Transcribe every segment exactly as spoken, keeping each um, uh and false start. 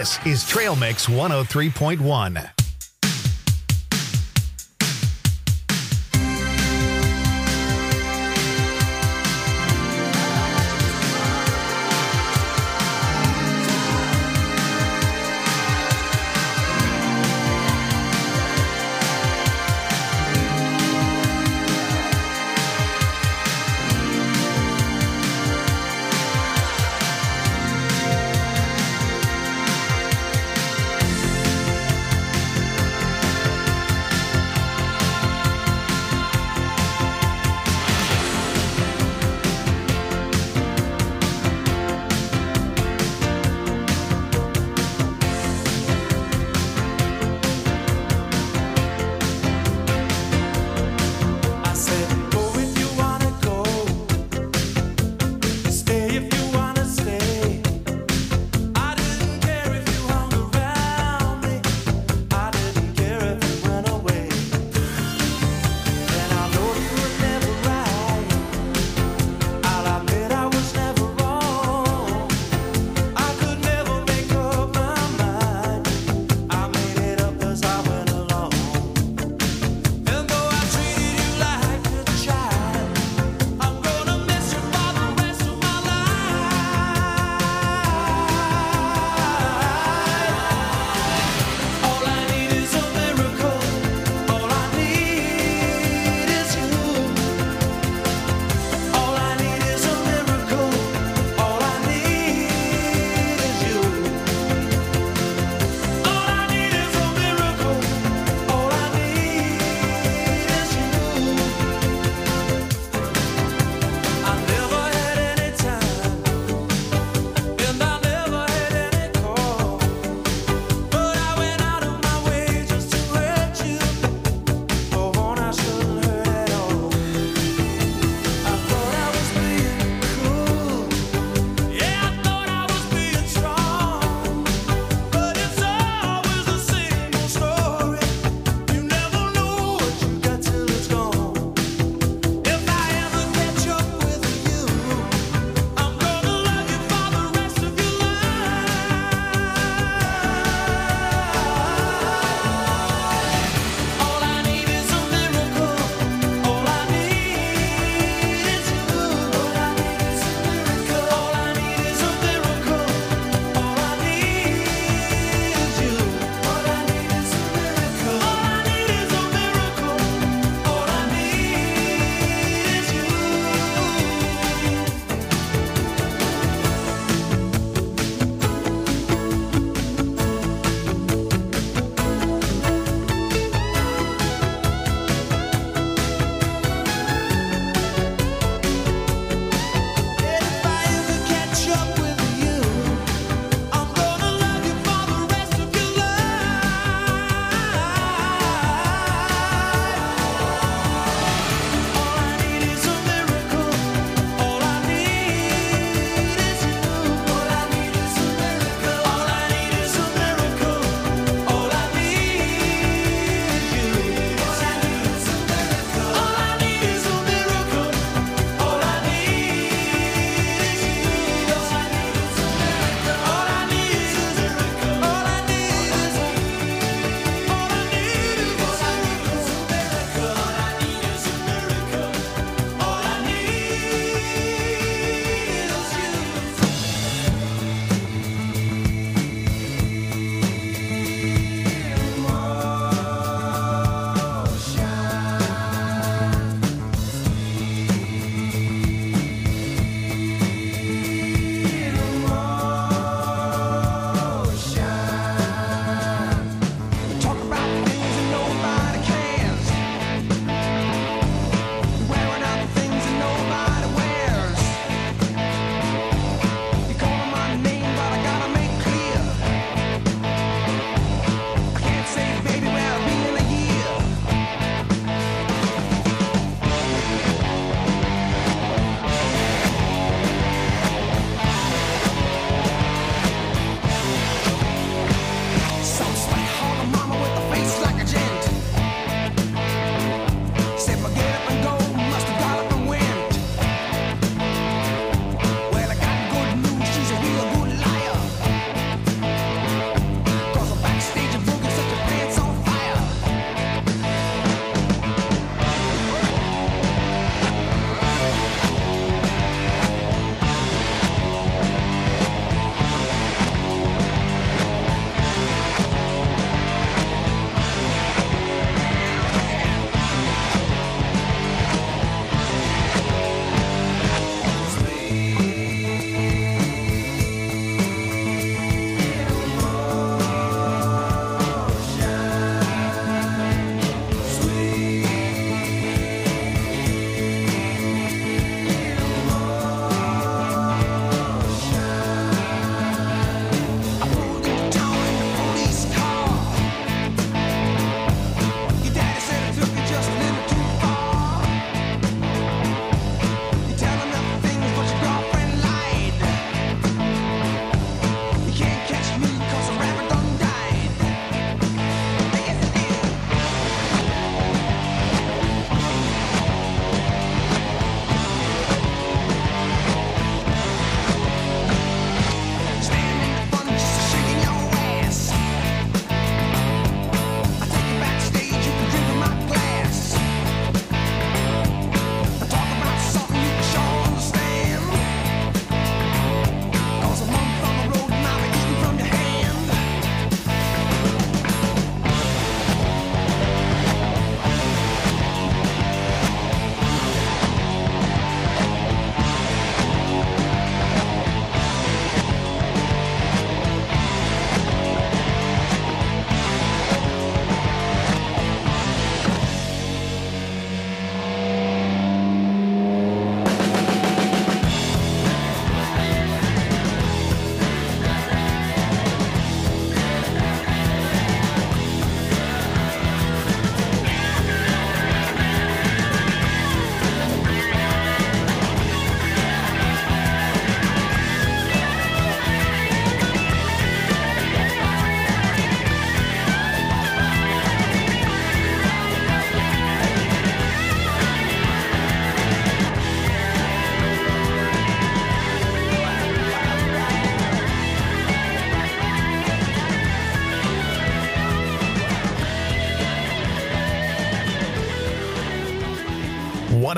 This is Trail Mix one oh three point one.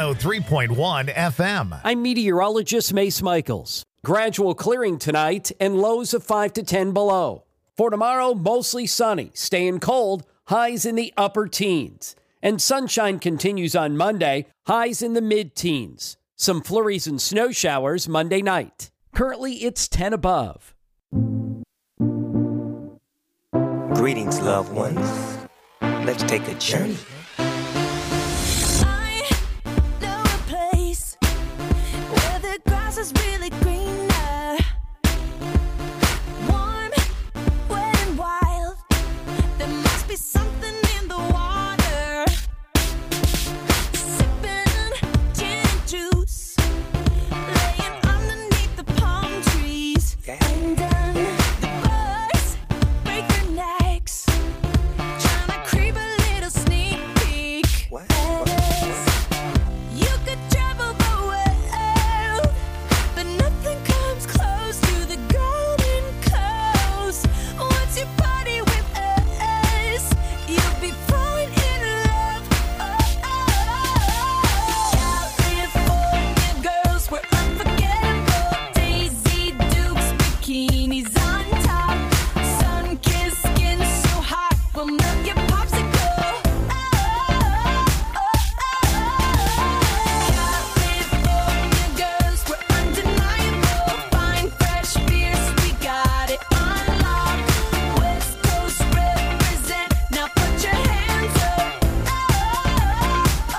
oh three point one F M. I'm meteorologist Mace Michaels. Gradual clearing tonight and lows of five to ten below. For tomorrow, mostly sunny, staying cold, highs in the upper teens. And sunshine continues on Monday, highs in the mid-teens. Some flurries and snow showers Monday night. Currently, it's ten above. Greetings, loved ones. Let's take a journey. I know a place where the grass is really greener. Warm, wet, and wild. There must be something in the water. Sipping gin and juice, laying underneath the palm trees. Yeah. And then the birds break their necks, trying to creep a little sneak peek. What? As you could travel the world, but nothing comes close to the Golden Coast. Once you party with us, you'll be falling in love. Oh, oh, oh. California girls were unforgettable. Daisy Dukes, bikinis on top. Sun-kissed skin so hot, will melt your popsicle. Oh, oh, oh, oh. California girls were undeniable. Fine, fresh beers, we got it on lock. West Coast represent, now put your hands up. Oh, oh,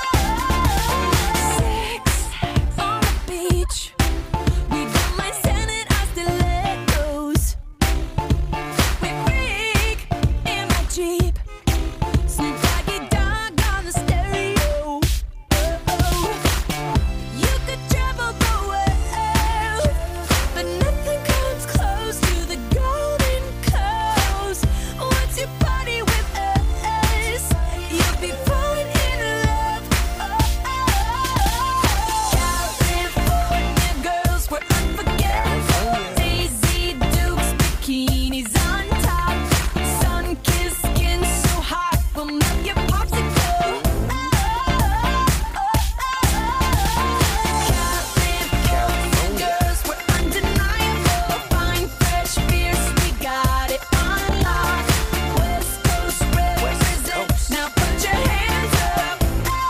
oh. Sex on the beach, we don't mind standing our stilettos. We freak in my Jeep, Snoop Doggy Dogg on the stereo. Oh, you could travel the world, but nothing comes close to the Golden Coast. Once you party with us, you'll be falling in love. Oh, oh, oh. California girls were unforgettable. Daisy Dukes, bikinis on top. Sun-kissed skin so hot, will melt your popsicle. Oh, oh, oh, oh. California girls were undeniable. Fine, fresh beers, we got it on lock. West Coast represent, now put your hands up.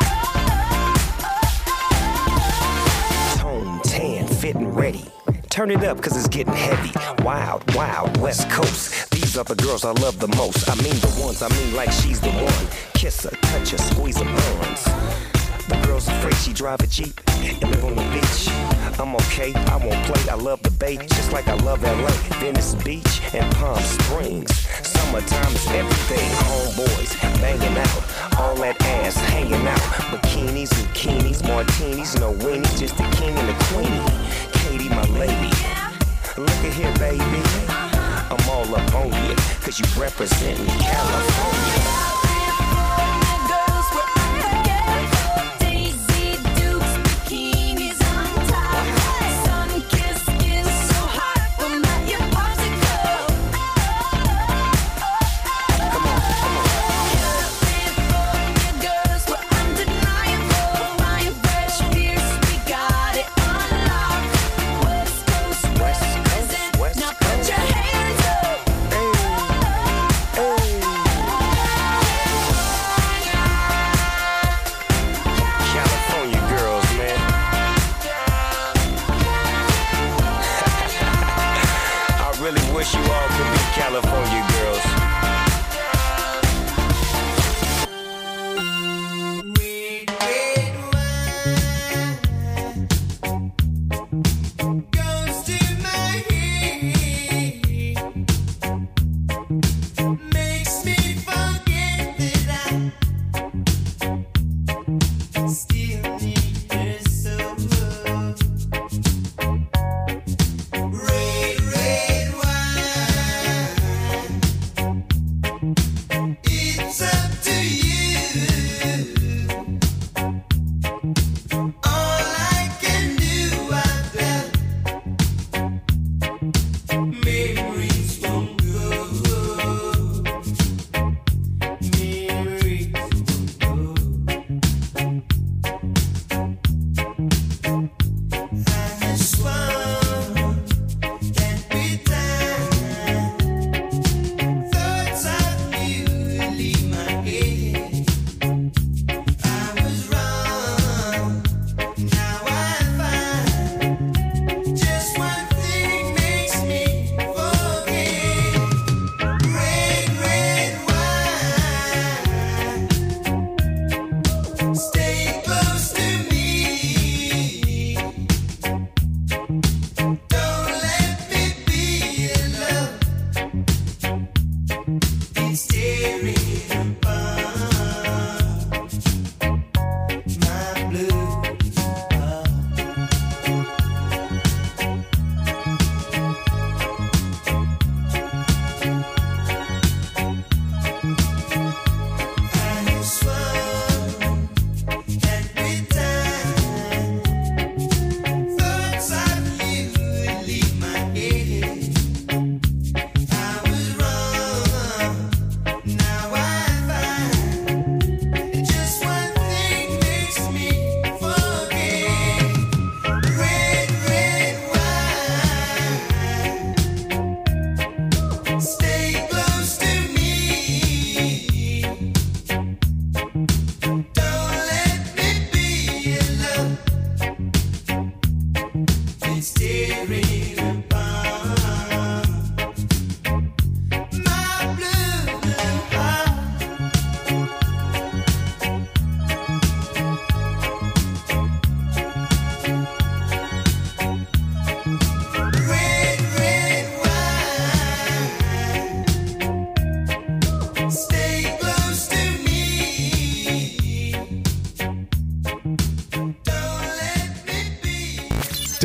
Tone, tan, fit and ready. Turn it up, cause it's getting heavy. Wild, wild, West Coast. These are the girls I love the most. I mean the ones, I mean like she's the one. Kiss her, touch her, squeeze her buns. The girl's afraid she drive a Jeep and live on the beach. I'm okay, I won't play. I love the bay, just like I love L A. Venice Beach and Palm Springs. Summertime is everything. Homeboys banging out, all that ass hanging out. Bikinis, bikinis, martinis, no weenies, just the king and the queenie. Katie, my lady. Look at here, baby. I'm all up on you, cause you representing California. California girls were unforgettable. Daisy Dukes, bikinis on top. Sun-kissed skin so hot, will melt your popsicle. Oh, oh, oh. Come on, come on. California girls were undeniable. Fine, fresh beers, we got it on lock. West Coast West Coast, represent, West now put your hands up. Hey, hey. California girls, man. I really wish you all could be California girls. Goes to my head, makes me forget that I still need her so much. Red, red wine.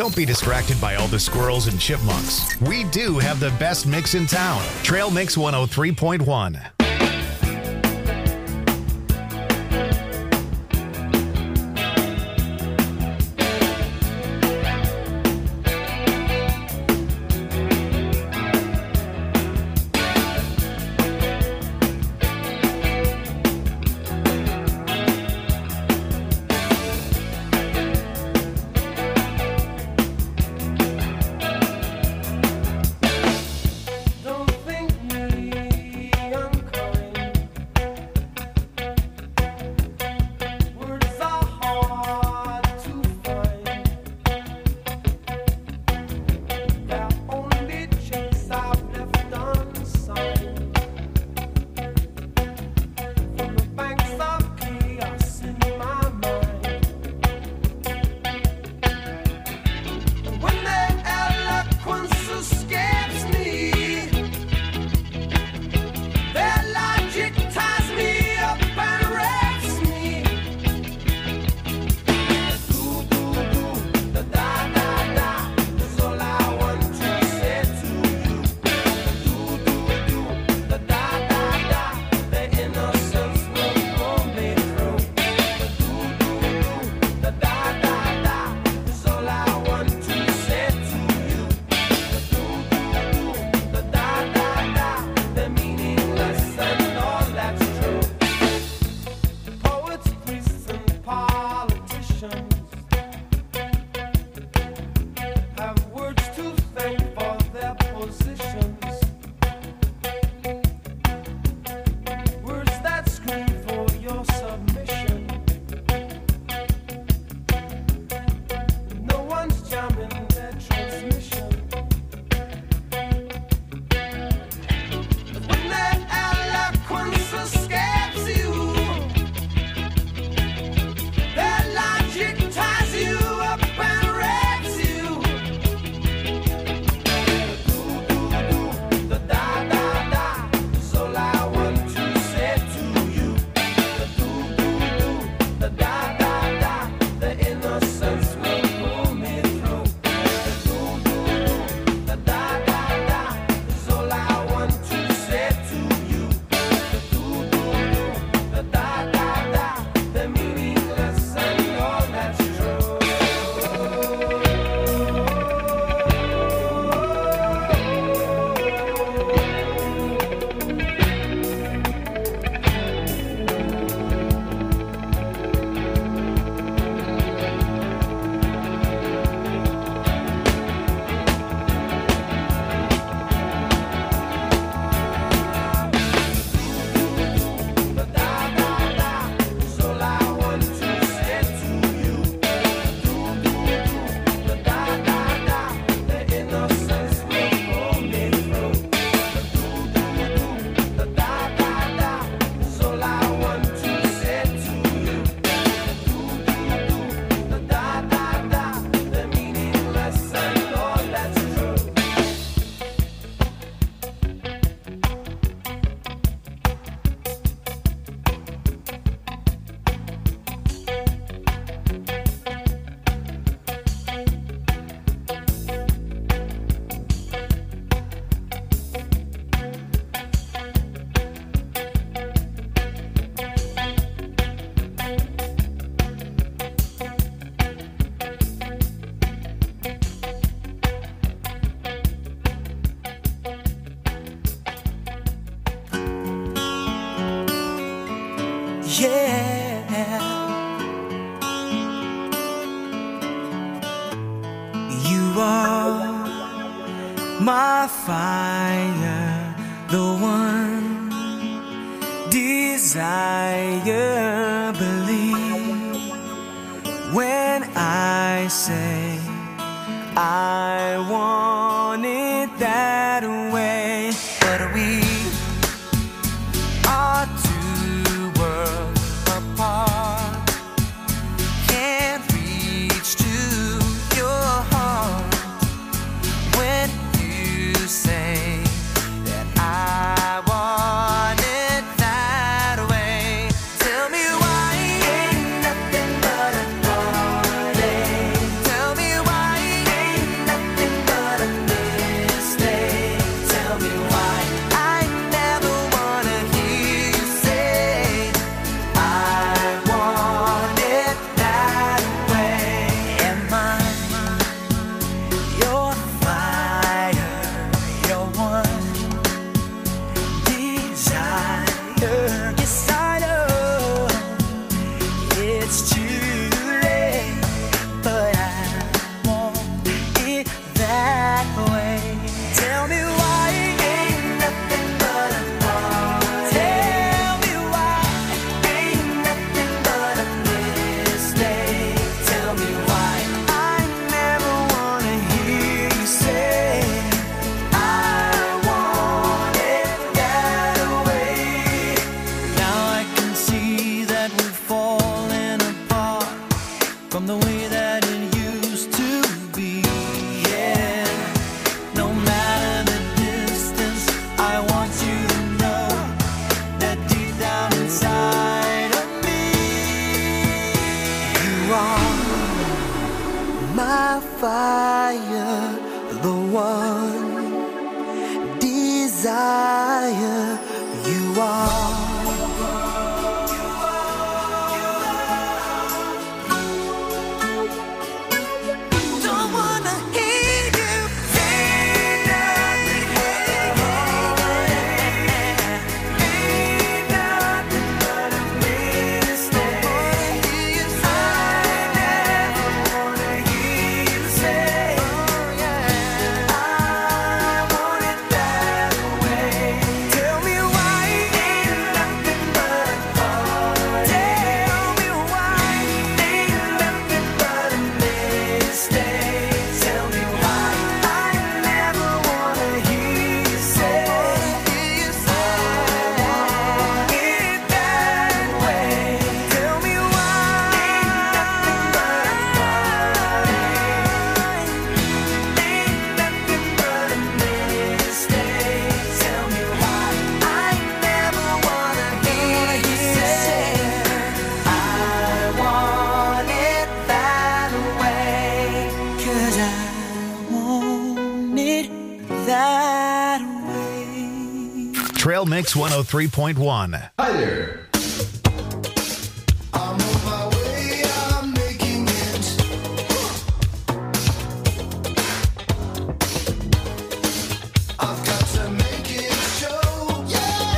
Don't be distracted by all the squirrels and chipmunks. We do have the best mix in town. Trail Mix one oh three point one. Don't think me unkind. Words are hard to find. They're only checks I've left unsigned. From the banks of chaos in my mind. When their eloquence escapes me, their logic ties me up and wraps me. Do, do, do, da, da, da, da, is all I want to say to you. Do, do, do, da, da, da, da, the innocence will pull me through. Do, do, do, da, da, da, da, is all I want to say to you. Do, do, do, da, da, da, da, the meaningless and all that's true. Poets, priests, and politicians have words to thank for their positions. Words that scream for your submission. No one's jamming their transmission. When their eloquence escapes you, their logic ties you up and wraps you. Do, do, do, da, da, da, da, is all I want to say to you. Do, do, do, da, da, da, da, the innocence will pull me through. Do, do, do, da, da, da, da, is all I want to say to you. Do, do, do, da, da, da, da, the meaningless and all that's true. Da, da, da, da, is all I want to say to you. Do, do, do, da, da, da, da, the innocence will pull me through. Do, do, do, da, da, da, da, is all I want to say to you. Do, do, do, da, da, da, da, the meaningless and all that's true. Yeah, you are my fire, the one desire. Believe when I say I want it that way. But we are two worlds apart. Can't reach to your heart when you say that I want it that way. Tell me why ain't nothing but a heartache. Tell me why desire, the one desire you are. Don't wanna hear you say nothing, ain't nothing but a mistake. I never wanna hear you say, I want it that way. Tell me why ain't nothing but a heart. Tell me why ain't nothing but a mistake. Tell me why I never wanna hear you say, I want it that way. Tell me why ain't nothing but a heartache. Ain't nothing but a mistake. Tell me why I never wanna hear you say, I want it that way. 'Cause I want it that way. Trail Mix one oh three point one. Hi there. I'm on my way, I'm making it. I've got to make it show, yeah.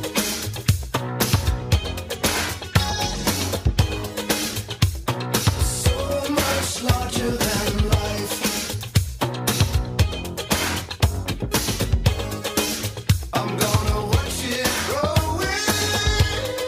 So much larger than life. I'm gonna watch it growing.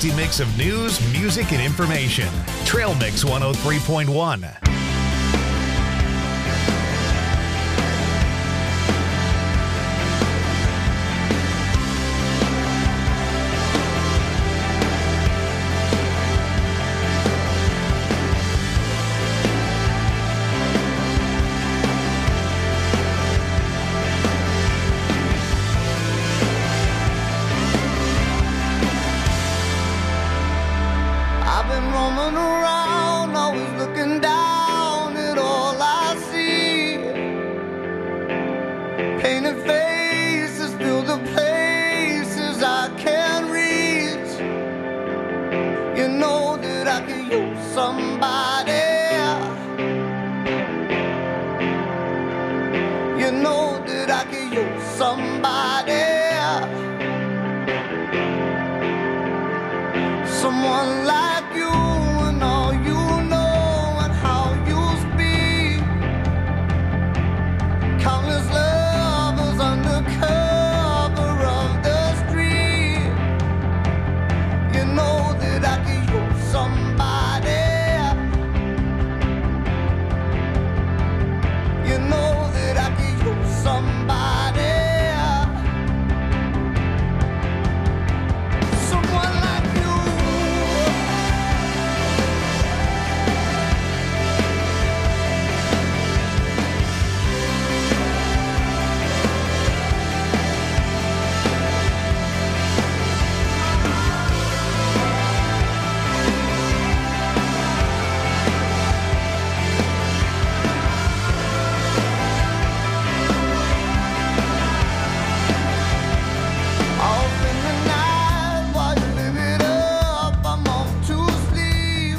tasty mix of news, music, and information. Trail Mix one oh three point one. I've been roaming around, always looking down at all I see. Painted faces fill the places I can't reach. You know that I could use somebody. You know that I could use somebody. Someone like you and all you know and how you speak. Countless lovers under cover of the street. You know that I could use somebody. You know that I could use somebody. Someone like you. Off in the night while you live it up, I'm off to sleep.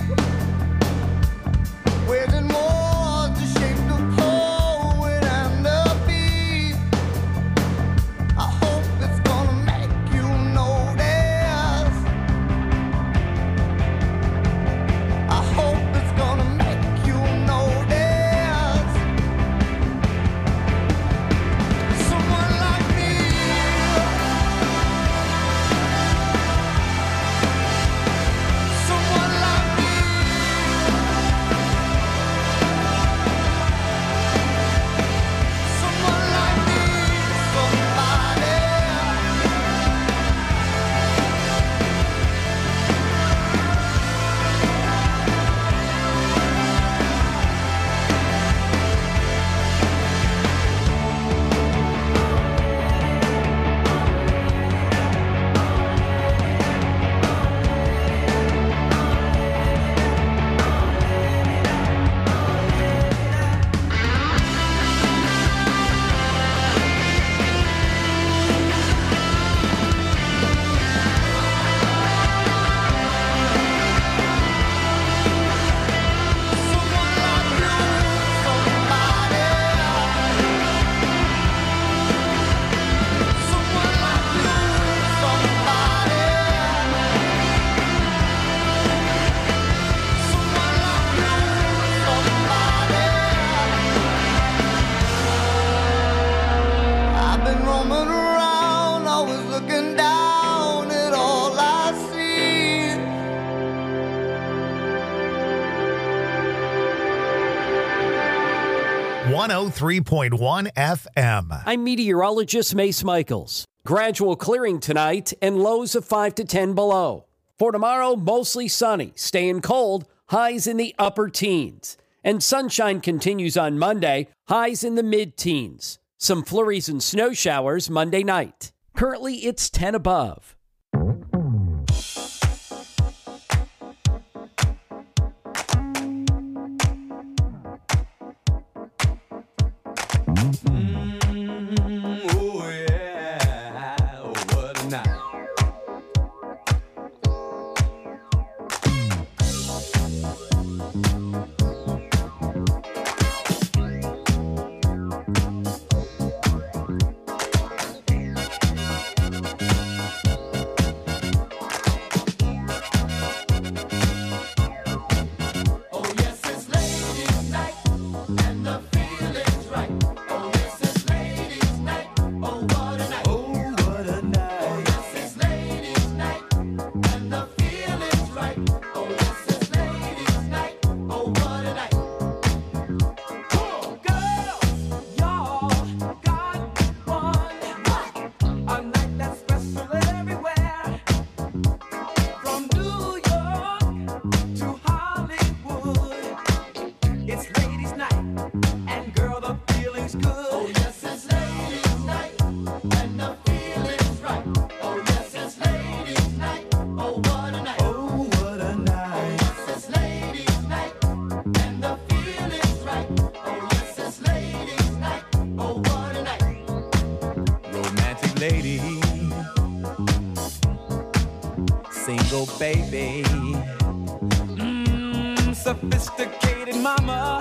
Waging war to shape the poet and the beat. I hope it's gonna make you notice. I hope it's gonna make you notice. Someone like me. Someone like me. Someone like me. Somebody. Someone like you. Somebody. Someone like you. Somebody. Someone like you. Somebody. I've been roaming around, always looking down at all I see. one oh three point one F M. I'm meteorologist Mace Michaels. Gradual clearing tonight and lows of five to ten below. For tomorrow, mostly sunny, staying cold, highs in the upper teens. And sunshine continues on Monday, highs in the mid-teens. Some flurries and snow showers Monday night. Currently, it's ten above. Oh yeah, what a night. Ladies' night. lady, single baby, mm, sophisticated mama.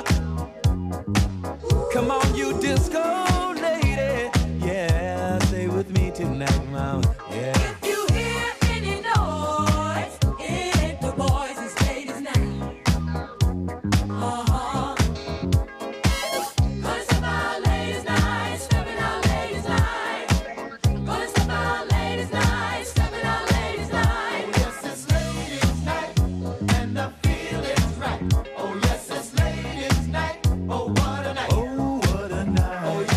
Come on, you disco lady, yeah, stay with me tonight, mama, yeah. If you hear any noise, it ain't the boys, it's ladies now. Uh-huh. Gonna step out ladies night, stepping out ladies night. Gonna step out ladies night, stepping out ladies night. Yes, it's ladies' night, and the feeling's right. Oh, yes, it's ladies' night. Oh, what a night. Oh, what a night. Oh,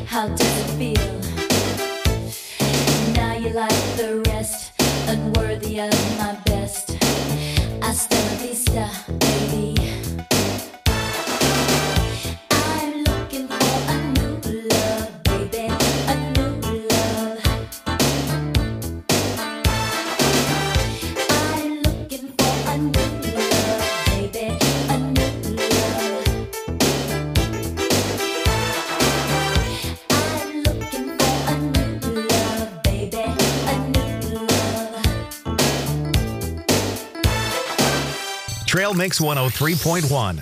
How does it feel? Now you like the rest, unworthy of my best. Hasta la vista, baby. I'm looking for a new love, baby, a new love. I'm looking for a new love, baby, a new love. I'm looking for a new love, baby, a new love. Trail Mix one oh three point one.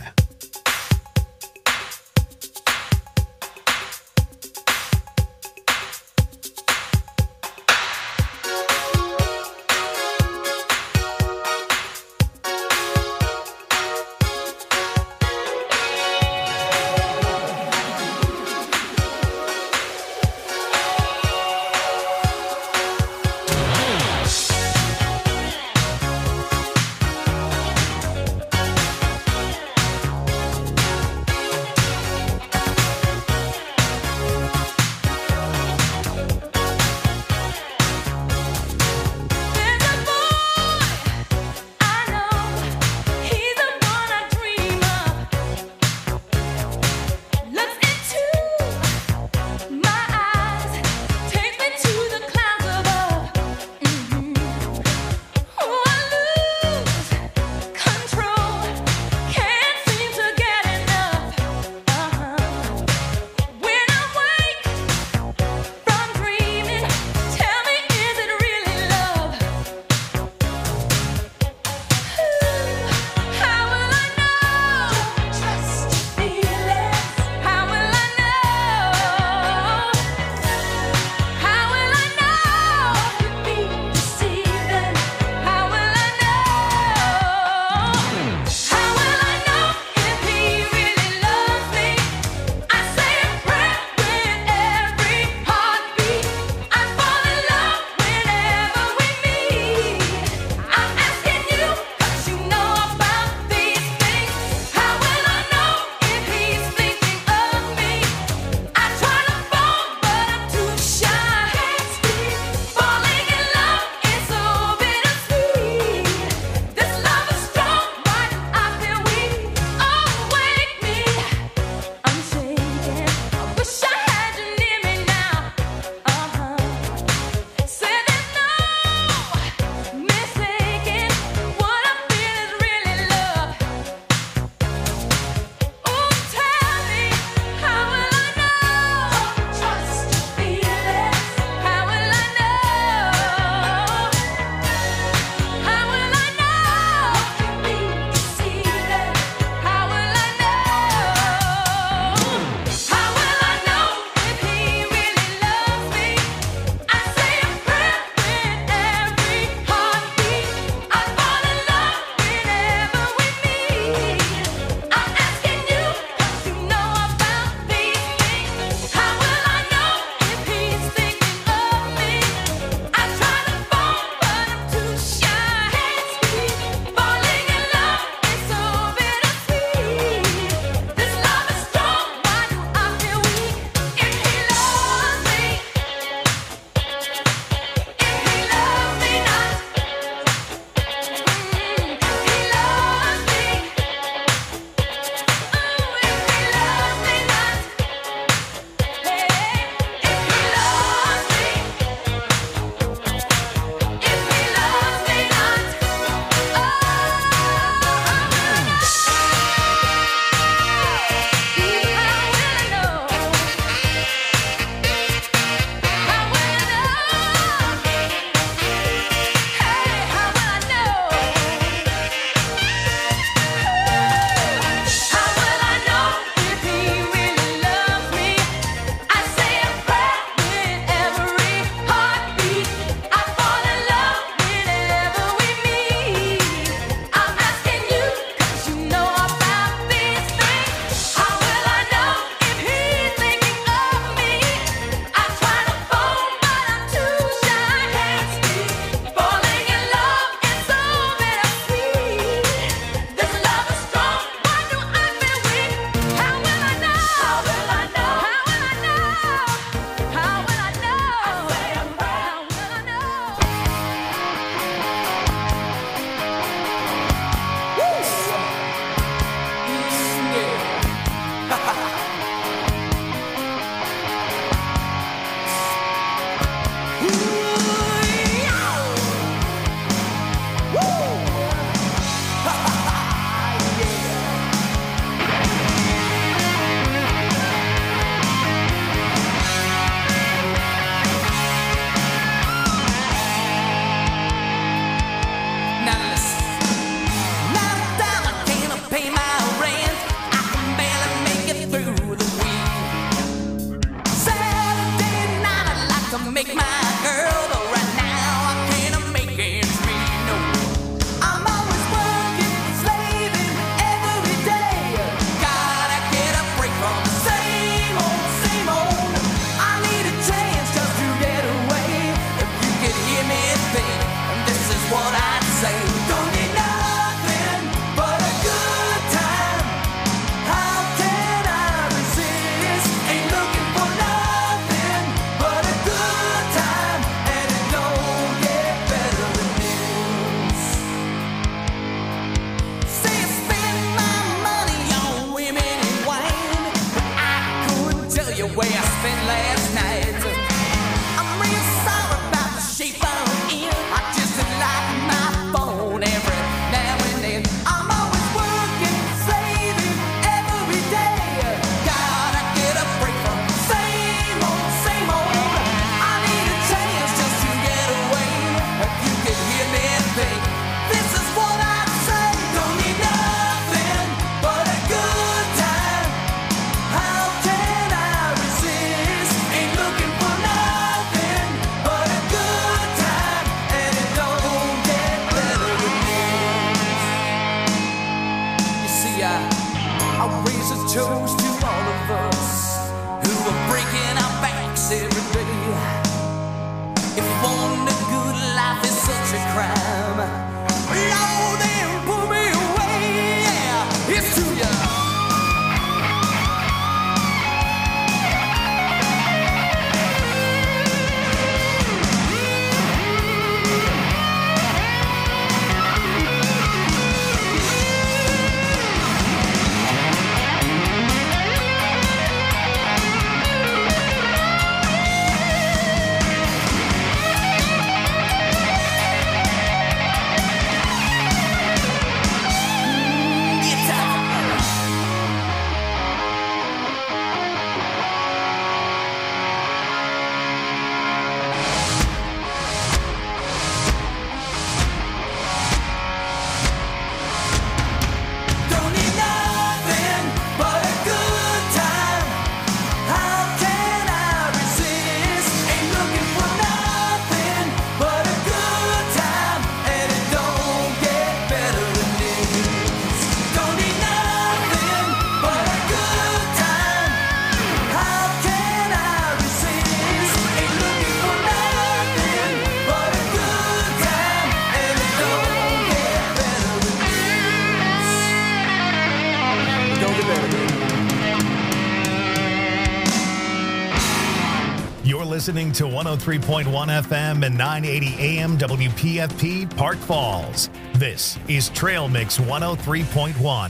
You're listening to one oh three point one F M and nine eighty A M W P F P Park Falls. This is Trail Mix one oh three point one.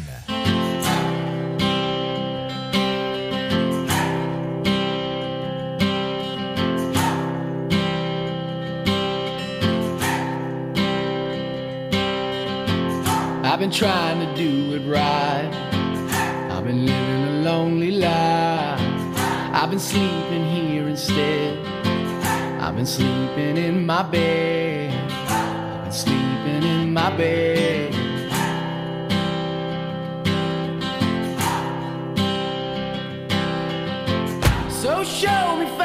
I've been trying to do it right. I've been living a lonely life. I've been sleeping here instead. I've been sleeping in my bed. I've been sleeping in my bed. So show me